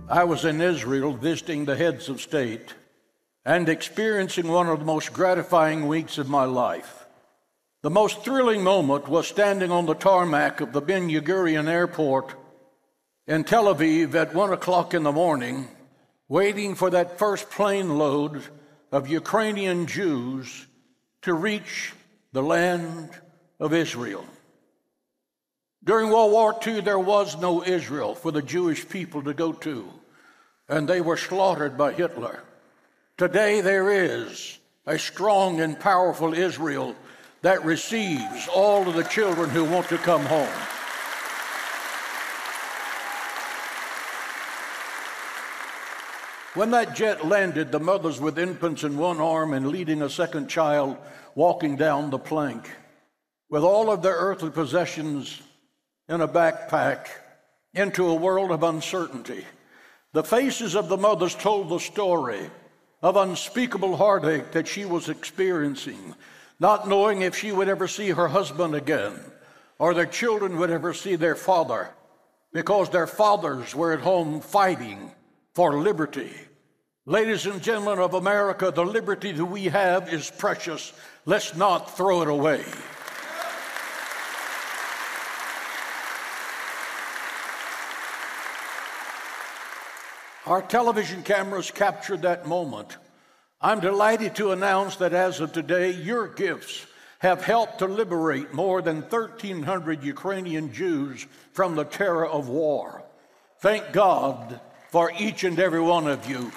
I was in Israel visiting the heads of state and experiencing one of the most gratifying weeks of my life. The most thrilling moment was standing on the tarmac of the Ben Gurion Airport in Tel Aviv at 1 o'clock in the morning, waiting for that first plane load of Ukrainian Jews to reach the land of Israel. During World War II, there was no Israel for the Jewish people to go to, and they were slaughtered by Hitler. Today, there is a strong and powerful Israel that receives all of the children who want to come home. When that jet landed, the mothers with infants in one arm and leading a second child walking down the plank, with all of their earthly possessions in a backpack, into a world of uncertainty. The faces of the mothers told the story of unspeakable heartache that she was experiencing, not knowing if she would ever see her husband again or their children would ever see their father, because their fathers were at home fighting for liberty. Ladies and gentlemen of America, the liberty that we have is precious. Let's not throw it away. Our television cameras captured that moment. I'm delighted to announce that as of today, your gifts have helped to liberate more than 1,300 Ukrainian Jews from the terror of war. Thank God for each and every one of you.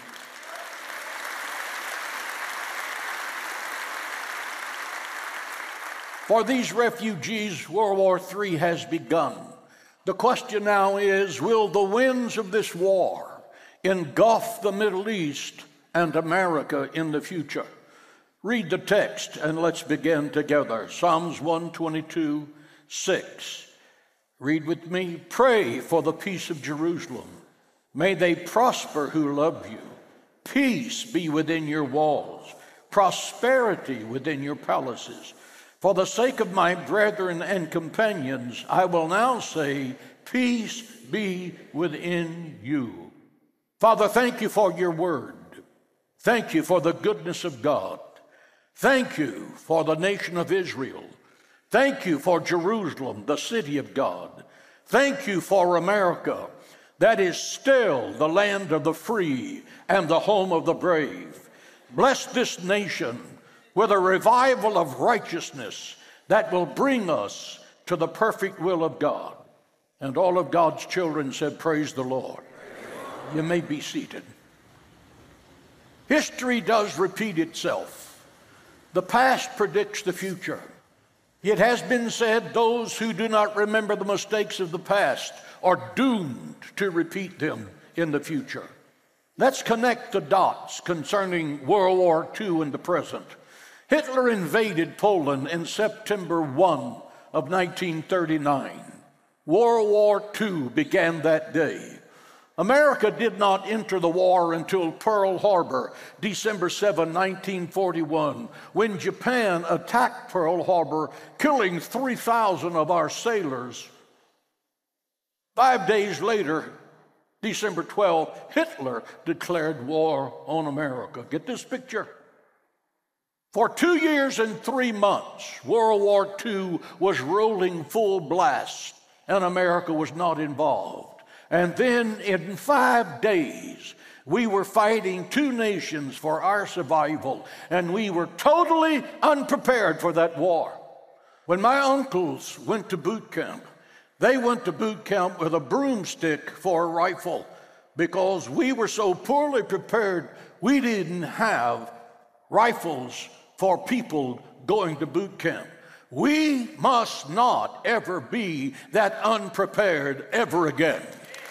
For these refugees, World War III has begun. The question now is, will the winds of this war engulf the Middle East and America in the future? Read the text and let's begin together. Psalms 122, 6. Read with me. Pray for the peace of Jerusalem. May they prosper who love you. Peace be within your walls, prosperity within your palaces. For the sake of my brethren and companions, I will now say, peace be within you. Father, thank you for your word. Thank you for the goodness of God. Thank you for the nation of Israel. Thank you for Jerusalem, the city of God. Thank you for America, that is still the land of the free and the home of the brave. Bless this nation with a revival of righteousness that will bring us to the perfect will of God. And all of God's children said, praise the Lord. You may be seated. History does repeat itself. The past predicts the future. It has been said those who do not remember the mistakes of the past are doomed to repeat them in the future. Let's connect the dots concerning World War II and the present. Hitler invaded Poland in September 1 of 1939. World War II began that day. America did not enter the war until Pearl Harbor, December 7, 1941, when Japan attacked Pearl Harbor, killing 3,000 of our sailors. 5 days later, December 12, Hitler declared war on America. Get this picture. For 2 years and 3 months, World War II was rolling full blast, and America was not involved. And then in 5 days, we were fighting two nations for our survival, and we were totally unprepared for that war. When my uncles went to boot camp, they went to boot camp with a broomstick for a rifle because we were so poorly prepared, we didn't have rifles for people going to boot camp. We must not ever be that unprepared ever again.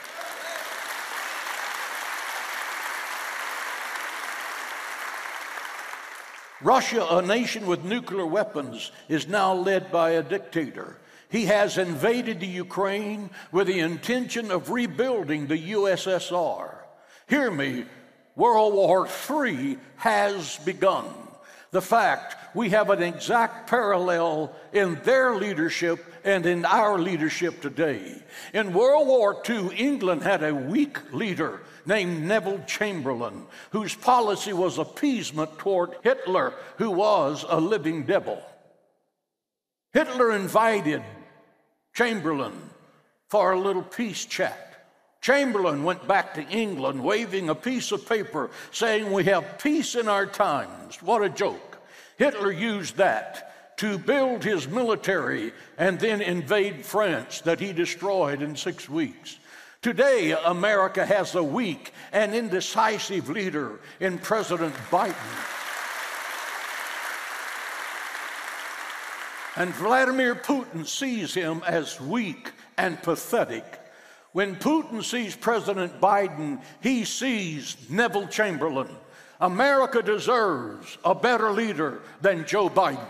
Russia, a nation with nuclear weapons, is now led by a dictator. He has invaded the Ukraine with the intention of rebuilding the USSR. Hear me, World War III has begun. The fact we have an exact parallel in their leadership and in our leadership today. In World War II, England had a weak leader named Neville Chamberlain, whose policy was appeasement toward Hitler, who was a living devil. Hitler invited Chamberlain for a little peace chat. Chamberlain went back to England waving a piece of paper saying, "We have peace in our times." What a joke. Hitler used that to build his military and then invade France that he destroyed in 6 weeks. Today, America has a weak and indecisive leader in President Biden. And Vladimir Putin sees him as weak and pathetic. When Putin sees President Biden, he sees Neville Chamberlain. America deserves a better leader than Joe Biden.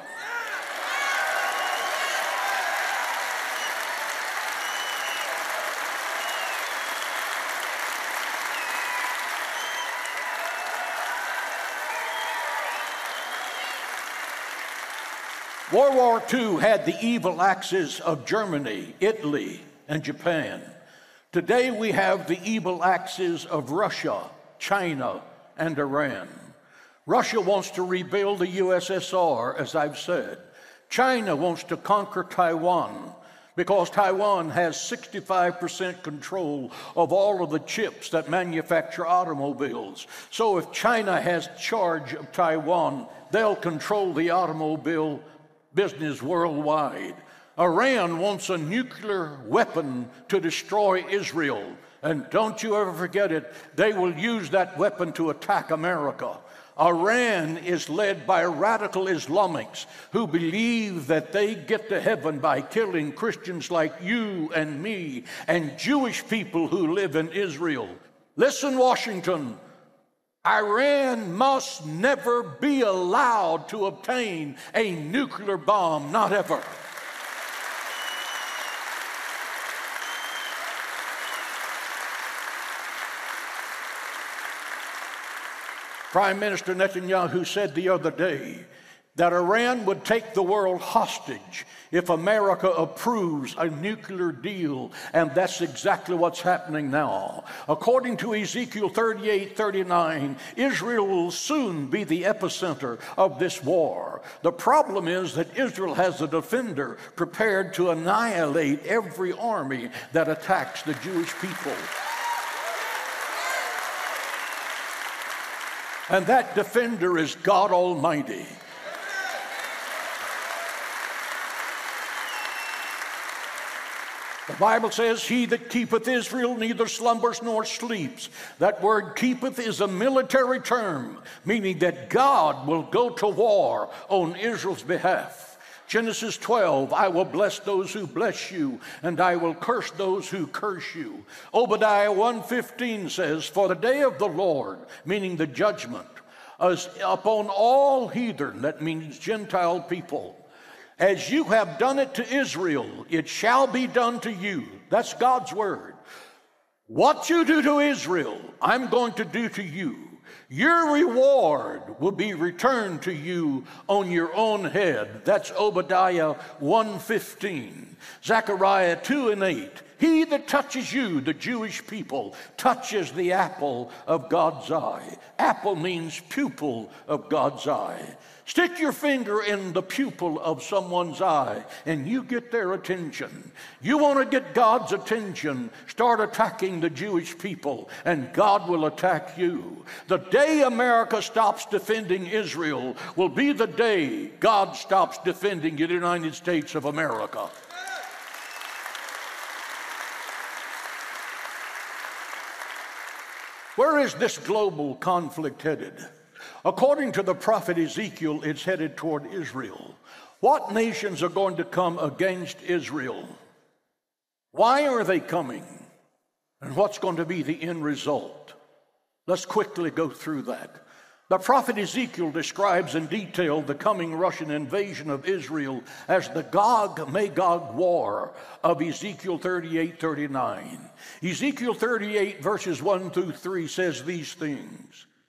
World War II had the evil axis of Germany, Italy, and Japan. Today we have the evil axis of Russia, China, and Iran. Russia wants to rebuild the USSR, as I've said. China wants to conquer Taiwan because Taiwan has 65% control of all of the chips that manufacture automobiles. So if China has charge of Taiwan, they'll control the automobile business worldwide. Iran wants a nuclear weapon to destroy Israel. And don't you ever forget it, they will use that weapon to attack America. Iran is led by radical Islamics who believe that they get to heaven by killing Christians like you and me and Jewish people who live in Israel. Listen, Washington, Iran must never be allowed to obtain a nuclear bomb, not ever. Prime Minister Netanyahu said the other day that Iran would take the world hostage if America approves a nuclear deal, and that's exactly what's happening now. According to Ezekiel 38:39, Israel will soon be the epicenter of this war. The problem is that Israel has a defender prepared to annihilate every army that attacks the Jewish people. And that defender is God Almighty. The Bible says, "He that keepeth Israel neither slumbers nor sleeps." That word keepeth is a military term, meaning that God will go to war on Israel's behalf. Genesis 12, "I will bless those who bless you, and I will curse those who curse you." Obadiah 1:15 says, "For the day of the Lord," meaning the judgment, "is upon all heathen," that means Gentile people. "As you have done it to Israel, it shall be done to you." That's God's word. What you do to Israel, I'm going to do to you. Your reward will be returned to you on your own head. That's Obadiah 1:15. Zechariah 2:8. "He that touches you," the Jewish people, "touches the apple of God's eye." Apple means pupil of God's eye. Stick your finger in the pupil of someone's eye and you get their attention. You want to get God's attention, start attacking the Jewish people and God will attack you. The day America stops defending Israel will be the day God stops defending the United States of America. Where is this global conflict headed? According to the prophet Ezekiel, it's headed toward Israel. What nations are going to come against Israel? Why are they coming? And what's going to be the end result? Let's quickly go through that. The prophet Ezekiel describes in detail the coming Russian invasion of Israel as the Gog-Magog war of Ezekiel 38:39. Ezekiel 38 verses 1 through 3 says these things.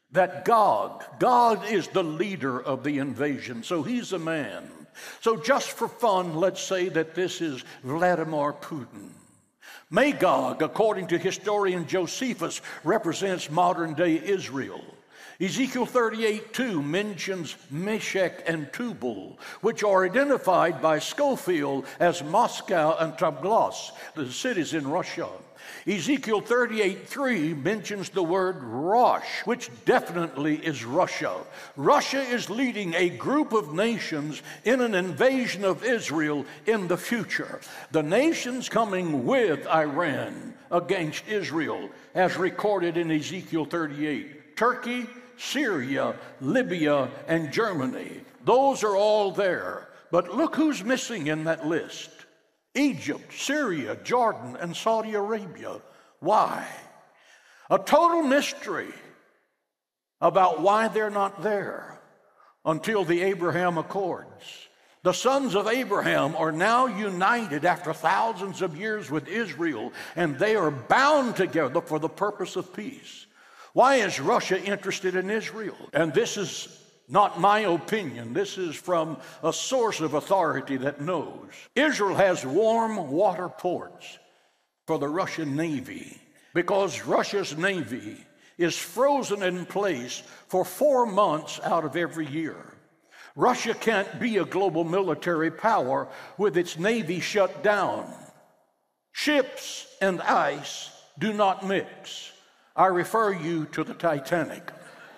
that God is the leader of the invasion, so he's a man. So just for fun, let's say that this is Vladimir Putin. Magog, according to historian Josephus, represents modern-day Israel. Ezekiel 38:2 mentions Meshech and Tubal, which are identified by Schofield as Moscow and Tabglas, the cities in Russia. Ezekiel 38:3 mentions the word Rosh, which definitely is Russia. Russia is leading a group of nations in an invasion of Israel in the future. The nations coming with Iran against Israel, as recorded in Ezekiel 38. Turkey, Syria, Libya, and Germany. Those are all there. But look who's missing in that list. Egypt, Syria, Jordan, and Saudi Arabia. Why? A total mystery about why they're not there until the Abraham Accords. The sons of Abraham are now united after thousands of years with Israel, and they are bound together for the purpose of peace. Why is Russia interested in Israel? And this is not my opinion. This is from a source of authority that knows. Israel has warm water ports for the Russian Navy because Russia's Navy is frozen in place for 4 months out of every year. Russia can't be a global military power with its Navy shut down. Ships and ice do not mix. I refer you to the Titanic.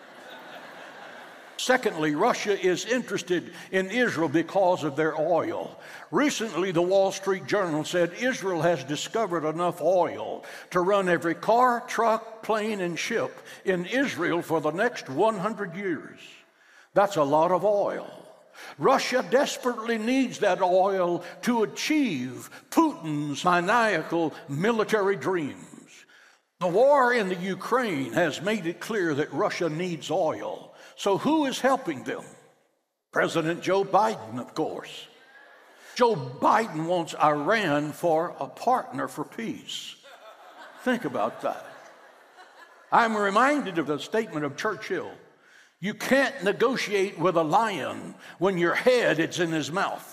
Secondly, Russia is interested in Israel because of their oil. Recently, the Wall Street Journal said Israel has discovered enough oil to run every car, truck, plane, and ship in Israel for the next 100 years. That's a lot of oil. Russia desperately needs that oil to achieve Putin's maniacal military dreams. The war in the Ukraine has made it clear that Russia needs oil. So who is helping them? President Joe Biden, of course. Joe Biden wants Iran for a partner for peace. Think about that. I'm reminded of the statement of Churchill. You can't negotiate with a lion when your head is in his mouth.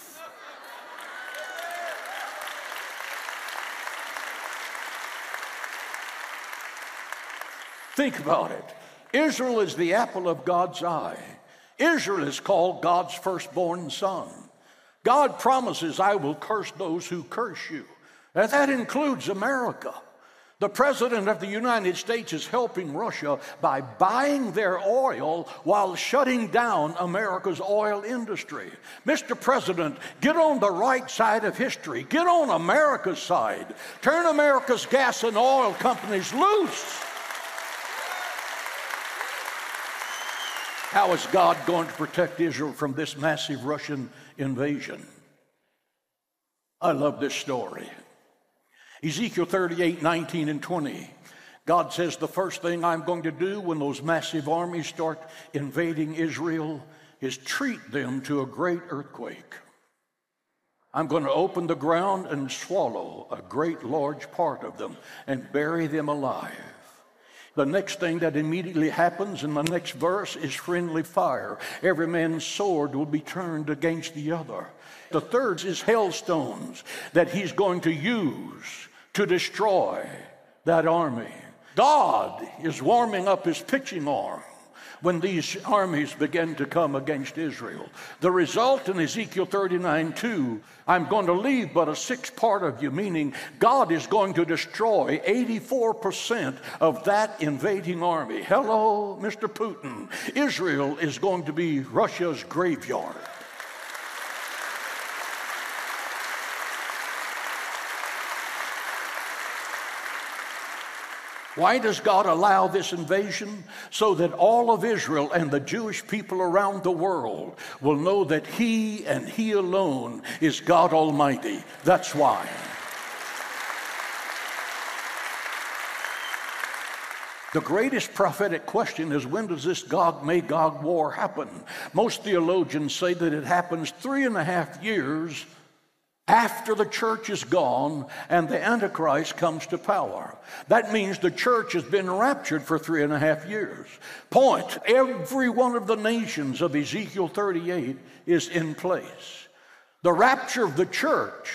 Think about it. Israel is the apple of God's eye. Israel is called God's firstborn son. God promises, I will curse those who curse you. And that includes America. The President of the United States is helping Russia by buying their oil while shutting down America's oil industry. Mr. President, get on the right side of history. Get on America's side. Turn America's gas and oil companies loose. How is God going to protect Israel from this massive Russian invasion? I love this story. Ezekiel 38:19 and 20. God says the first thing I'm going to do when those massive armies start invading Israel is treat them to a great earthquake. I'm going to open the ground and swallow a great large part of them and bury them alive. The next thing that immediately happens in the next verse is friendly fire. Every man's sword will be turned against the other. The third is hailstones that he's going to use to destroy that army. God is warming up his pitching arm when these armies begin to come against Israel. The result in Ezekiel 39:2, I'm going to leave but a sixth part of you, meaning God is going to destroy 84% of that invading army. Hello, Mr. Putin. Israel is going to be Russia's graveyard. Why does God allow this invasion? So that all of Israel and the Jewish people around the world will know that He and He alone is God Almighty. That's why. The greatest prophetic question is, when does this Gog-Magog war happen? Most theologians say that it happens 3.5 years after the church is gone and the Antichrist comes to power. That means the church has been raptured for 3.5 years. Point, every one of the nations of Ezekiel 38 is in place. The rapture of the church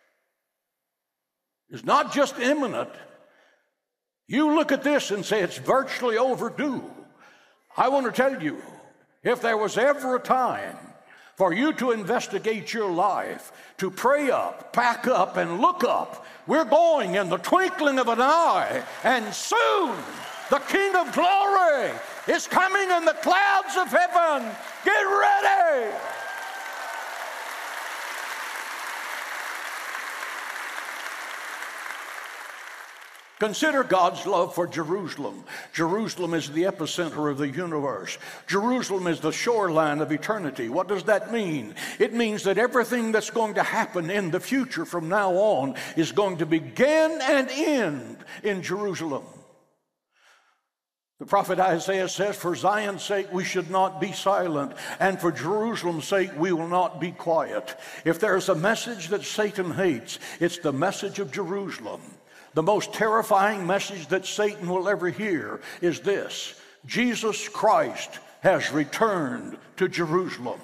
is not just imminent. You look at this and say it's virtually overdue. I want to tell you, if there was ever a time for you to investigate your life, to pray up, pack up, and look up, we're going in the twinkling of an eye, and soon the King of Glory is coming in the clouds of heaven. Get ready! Consider God's love for Jerusalem. Jerusalem is the epicenter of the universe. Jerusalem is the shoreline of eternity. What does that mean? It means that everything that's going to happen in the future from now on is going to begin and end in Jerusalem. The prophet Isaiah says, for Zion's sake we should not be silent, and for Jerusalem's sake we will not be quiet. If there's a message that Satan hates, it's the message of Jerusalem. The most terrifying message that Satan will ever hear is this: Jesus Christ has returned to Jerusalem.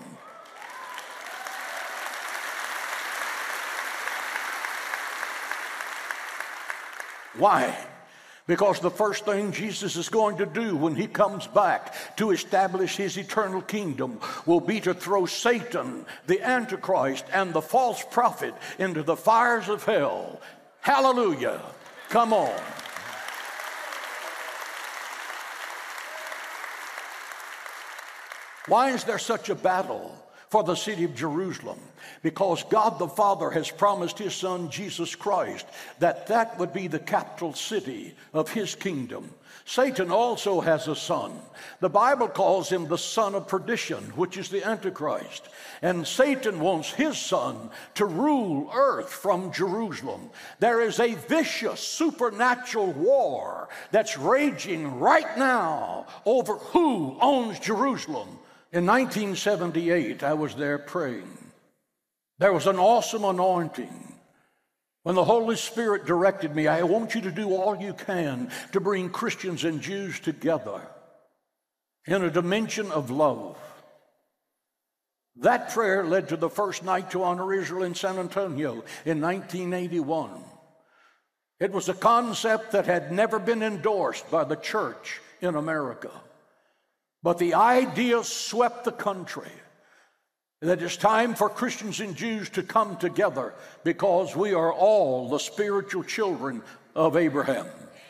Why? Because the first thing Jesus is going to do when he comes back to establish his eternal kingdom will be to throw Satan, the Antichrist, and the false prophet into the fires of hell. Hallelujah. Come on. Why is there such a battle for the city of Jerusalem? Because God the Father has promised his Son Jesus Christ that would be the capital city of his kingdom. Satan also has a son. The Bible calls him the son of perdition, which is the Antichrist. And Satan wants his son to rule earth from Jerusalem. There is a vicious supernatural war that's raging right now over who owns Jerusalem. In 1978, I was there praying. There was an awesome anointing. When the Holy Spirit directed me, I want you to do all you can to bring Christians and Jews together in a dimension of love. That prayer led to the first Night to Honor Israel in San Antonio in 1981. It was a concept that had never been endorsed by the church in America. But the idea swept the country that it's time for Christians and Jews to come together because we are all the spiritual children of Abraham.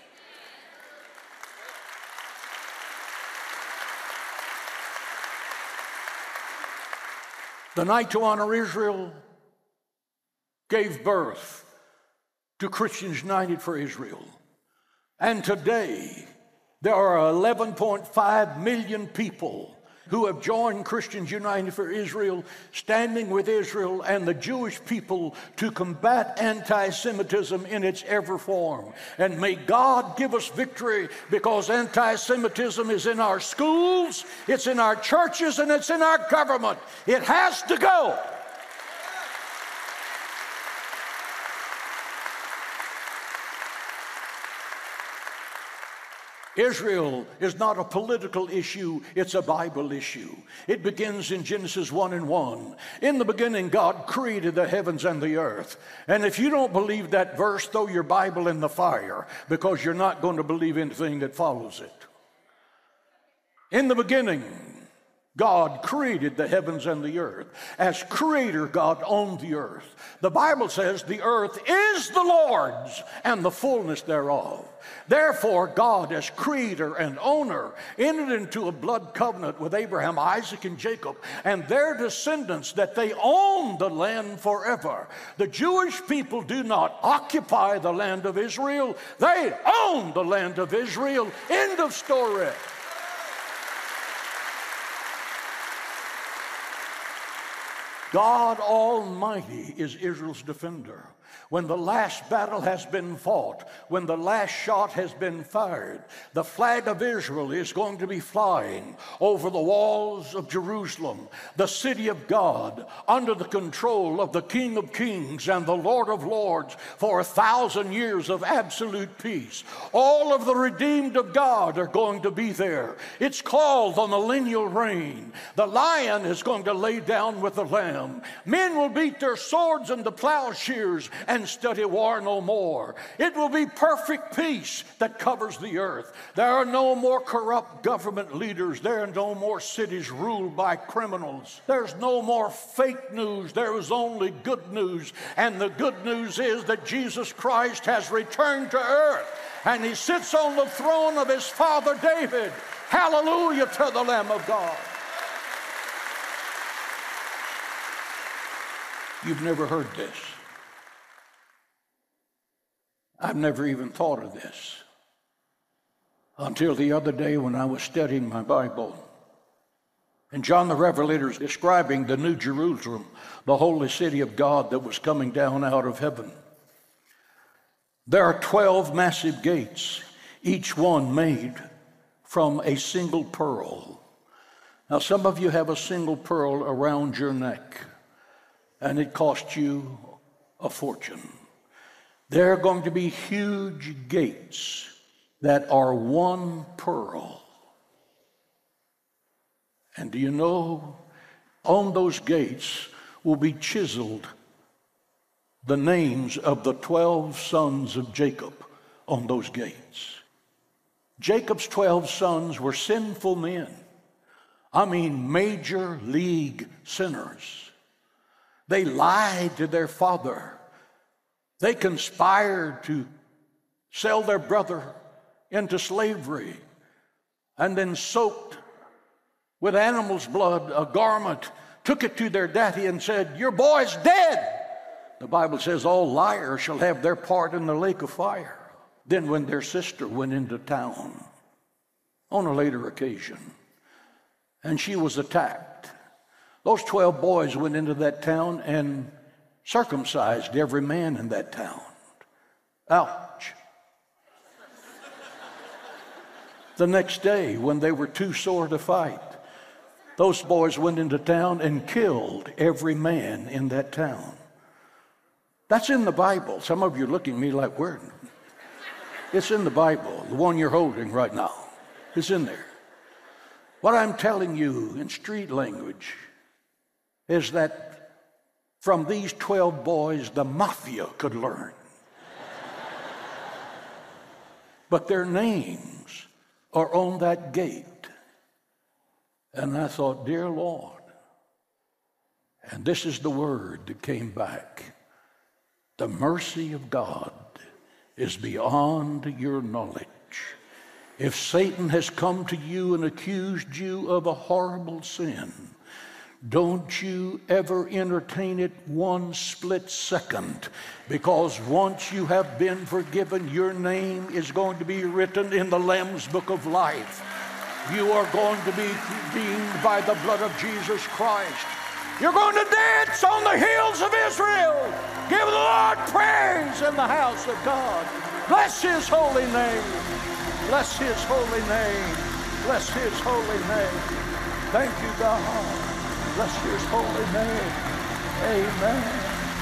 The Night to Honor Israel gave birth to Christians United for Israel. And today, there are 11.5 million people who have joined Christians United for Israel, standing with Israel and the Jewish people to combat anti-Semitism in its every form. And may God give us victory, because anti-Semitism is in our schools, it's in our churches, and it's in our government. It has to go. Israel is not a political issue, it's a Bible issue. It begins in Genesis 1:1. In the beginning, God created the heavens and the earth. And if you don't believe that verse, throw your Bible in the fire, because you're not going to believe anything that follows it. In the beginning, God created the heavens and the earth. As creator, God owned the earth. The Bible says the earth is the Lord's and the fullness thereof. Therefore, God, as creator and owner, entered into a blood covenant with Abraham, Isaac, and Jacob, and their descendants, that they own the land forever. The Jewish people do not occupy the land of Israel. They own the land of Israel. End of story. God Almighty is Israel's defender. when the last battle has been fought, when the last shot has been fired, the flag of Israel is going to be flying over the walls of Jerusalem, the city of God, under the control of the King of Kings and the Lord of Lords for 1,000 years of absolute peace. All of the redeemed of God are going to be there. It's called the millennial reign. The lion is going to lay down with the lamb. Men will beat their swords into plowshares and study war no more. It will be perfect peace that covers the earth. There are no more corrupt government leaders. There are no more cities ruled by criminals. There's no more fake news. There is only good news. And the good news is that Jesus Christ has returned to earth, and he sits on the throne of his father David. Hallelujah to the Lamb of God. You've never heard this. I've never even thought of this until the other day when I was studying my Bible. And John the Revelator is describing the New Jerusalem, the holy city of God that was coming down out of heaven. There are 12 massive gates, each one made from a single pearl. Now, some of you have a single pearl around your neck, and it cost you a fortune. There are going to be huge gates that are one pearl. And do you know, on those gates will be chiseled the names of the 12 sons of Jacob on those gates. Jacob's 12 sons were sinful men. I mean, major league sinners. They lied to their father. They conspired to sell their brother into slavery and then soaked with animal's blood a garment, took it to their daddy and said, "Your boy's dead." The Bible says all liars shall have their part in the lake of fire. Then when their sister went into town on a later occasion and she was attacked, those 12 boys went into that town and circumcised every man in that town. Ouch. The next day, when they were too sore to fight, those boys went into town and killed every man in that town. That's in the Bible. Some of you are looking at me like, where? It's in the Bible, the one you're holding right now. It's in there. What I'm telling you in street language is that from these 12 boys, the mafia could learn. But their names are on that gate. And I thought, dear Lord, and this is the word that came back. The mercy of God is beyond your knowledge. If Satan has come to you and accused you of a horrible sin, don't you ever entertain it one split second, because once you have been forgiven, your name is going to be written in the Lamb's Book of Life. You are going to be redeemed by the blood of Jesus Christ. You're going to dance on the hills of Israel. Give the Lord praise in the house of God. Bless his holy name. Bless his holy name. Bless his holy name. Thank you, God. Bless his holy name. Amen.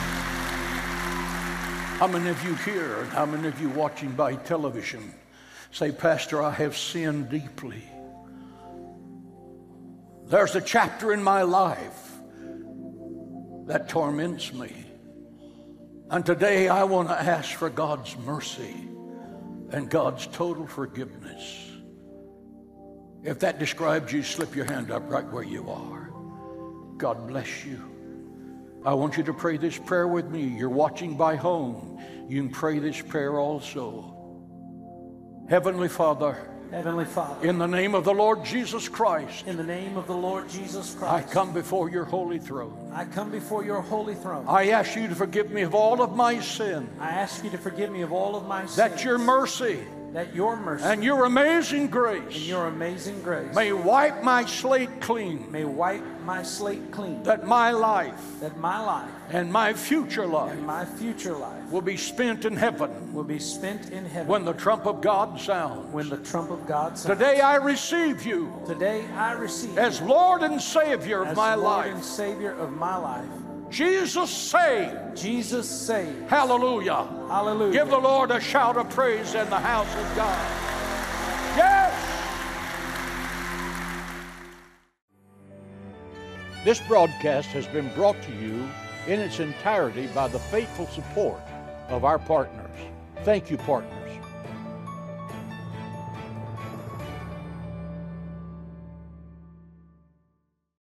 How many of you here and how many of you watching by television say, Pastor, I have sinned deeply. There's a chapter in my life that torments me. And today I want to ask for God's mercy and God's total forgiveness. If that describes you, slip your hand up right where you are. God bless you. I want you to pray this prayer with me. You're watching by home. You can pray this prayer also. Heavenly Father, in the name of the Lord Jesus Christ, in the name of the Lord Jesus Christ, I come before your holy throne. I come before your holy throne. I ask you to forgive me of all of my sin. I ask you to forgive me of all of my sins. That your mercy that your mercy and your amazing and grace your amazing grace may wipe my slate clean, may wipe my slate clean, that my life that my life and my future life and my future life will be spent in heaven will be spent in heaven when the trump of God sounds. when the trump of God sounds. Today I receive you Today I receive as you Lord and Savior of as my Lord and life. Savior of my life. Jesus saved. Jesus saved. Hallelujah. Hallelujah. Give the Lord a shout of praise in the house of God. Yes! This broadcast has been brought to you in its entirety by the faithful support of our partners. Thank you, partners.